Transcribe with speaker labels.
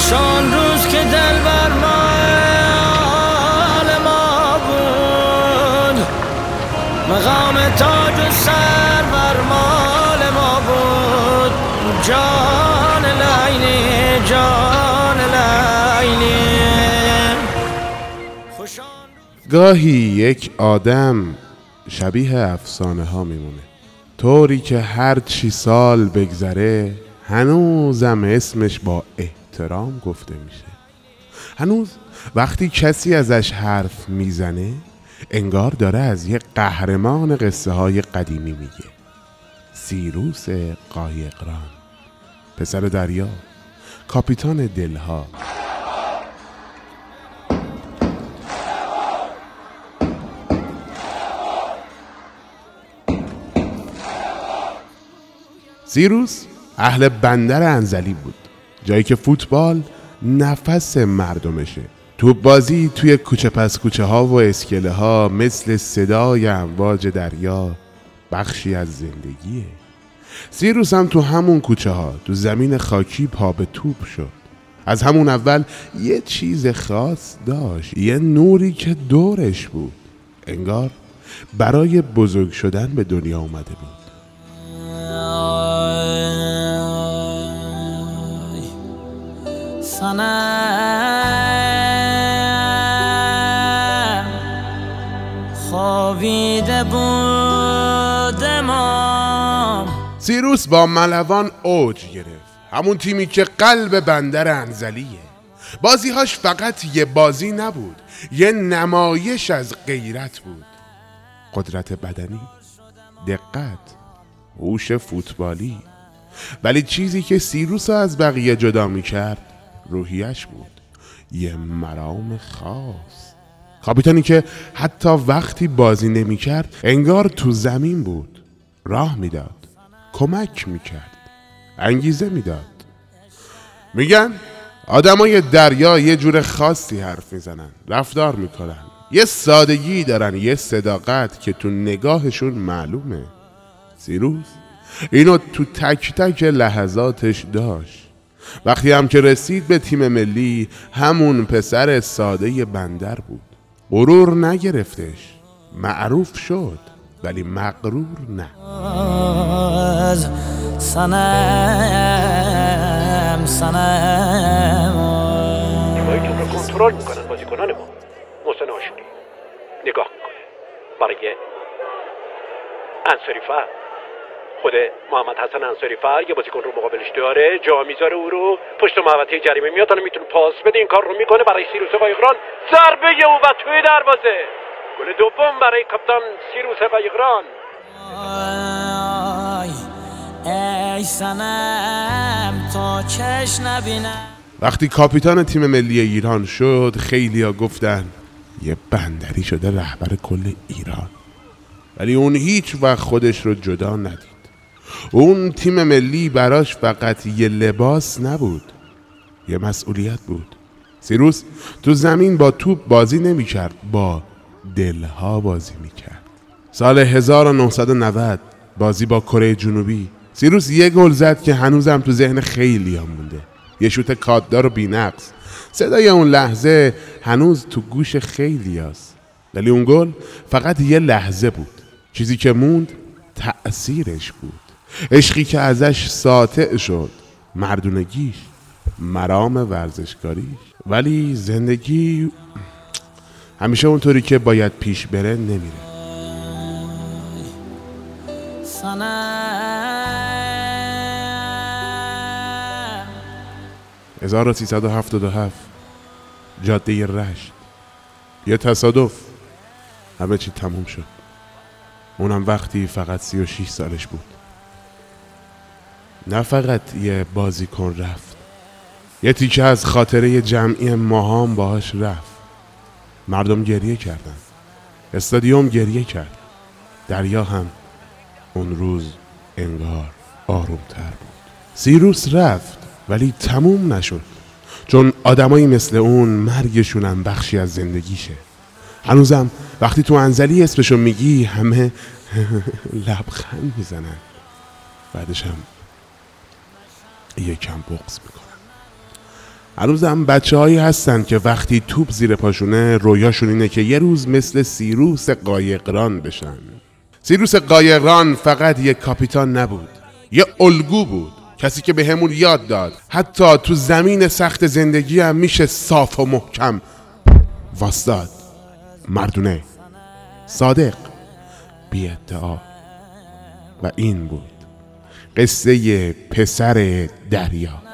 Speaker 1: خوشان روز که دل بر مال ما بود، مقام تاج و سر بر مال ما بود. جان لیلی جان لیلی.
Speaker 2: گاهی یک آدم شبیه افسانه ها میمونه، طوری که هر چی سال بگذره هنوزم اسمش با احترام گفته میشه. هنوز وقتی کسی ازش حرف میزنه انگار داره از یه قهرمان قصه های قدیمی میگه. سیروس قایقران، پسر دریا، کاپیتان دلها. سیروس اهل بندر انزلی بود، جایی که فوتبال نفس مردمشه. توپ بازی توی کوچه پس کوچه ها و اسکله ها مثل صدای امواج دریا بخشی از زندگیه. سیروس هم تو همون کوچه ها تو زمین خاکی پا به توپ شد. از همون اول یه چیز خاص داشت، یه نوری که دورش بود، انگار برای بزرگ شدن به دنیا اومده بود.
Speaker 1: سنم خوابیده بودم.
Speaker 2: سیروس با ملوان اوج گرفت، همون تیمی که قلب بندر انزلیه. بازیهاش فقط یه بازی نبود، یه نمایش از غیرت بود. قدرت بدنی، دقت، هوش فوتبالی. ولی چیزی که سیروس از بقیه جدا میکرد روحیش بود، یه مرام خاص. کاپیتانی که حتی وقتی بازی نمیکرد انگار تو زمین بود، راه میداد، کمک میکرد، انگیزه میداد. میگن آدمای دریا یه جور خاصی حرف میزنن، رفتار میکنن، یه سادگی دارن، یه صداقت که تو نگاهشون معلومه. سیروس اینو تو تک تک لحظاتش داشت. وقتی هم که رسید به تیم ملی همون پسر ساده بندر بود. غرور نگرفتش، معروف شد ولی مغرور نه.
Speaker 1: سنم
Speaker 3: نیمای توپ رو کنترل میکنن بازیکنان ما. محسن آشوری نگاه میکنه برای انصاری فر. خود محمد حسن انصاری فر یه بازیکن رو مقابلش داره، جا میذاره او رو پشت محوطه جریمه میاد، حالا میتونه پاس بده. این کار رو میکنه برای سیروس قایقران، ضربه او و توی دروازه. گل دوم برای کاپیتان سیروس قایقران.
Speaker 1: ای سنم تا چش نبینم.
Speaker 2: وقتی کاپیتان تیم ملی ایران شد خیلیا گفتن یه بندری شده رهبر کل ایران. ولی اون هیچ وقت خودش رو جدا ندید. اون تیم ملی براش فقط یه لباس نبود، یه مسئولیت بود. سیروس تو زمین با توپ بازی نمی کرد، با دلها بازی می کرد. سال 1990 بازی با کره جنوبی، سیروس یه گل زد که هنوزم تو ذهن خیلی هم مونده. یه شوت کاتدار و بی‌نقص. صدای اون لحظه هنوز تو گوش خیلی هست. ولی اون گل فقط یه لحظه بود. چیزی که موند تأثیرش بود، عشقی که ازش ساطع شد، مردونگیش، مرام ورزشکاریش. ولی زندگی همیشه اونطوری که باید پیش بره نمیره. 1377 جاده رشت، یه تصادف، همه چی تموم شد. اونم وقتی فقط 36 سالش بود. نه فقط یه بازیکن رفت، یه تیکه از خاطره جمعی ماهام باهاش رفت. مردم گریه کردن، استادیوم گریه کرد، دریا هم اون روز انگار آرومتر بود. سیروس رفت ولی تموم نشد، چون آدمایی مثل اون مرگشونم بخشی از زندگیشه. هنوزم وقتی تو انزلی اسمشو میگی همه لبخند میزنن، بعدش هم یکم بغض میکنن. هنوزم بچه هایی هستن که وقتی توپ زیر پاشونه رویاشون اینه که یه روز مثل سیروس قایقران بشن. سیروس قایقران فقط یه کاپیتان نبود، یه الگو بود، کسی که به همون یاد داد حتی تو زمین سخت زندگی هم میشه صاف و محکم واسداد، مردونه، صادق، بی ادعا. و این بود قصه پسر دریا.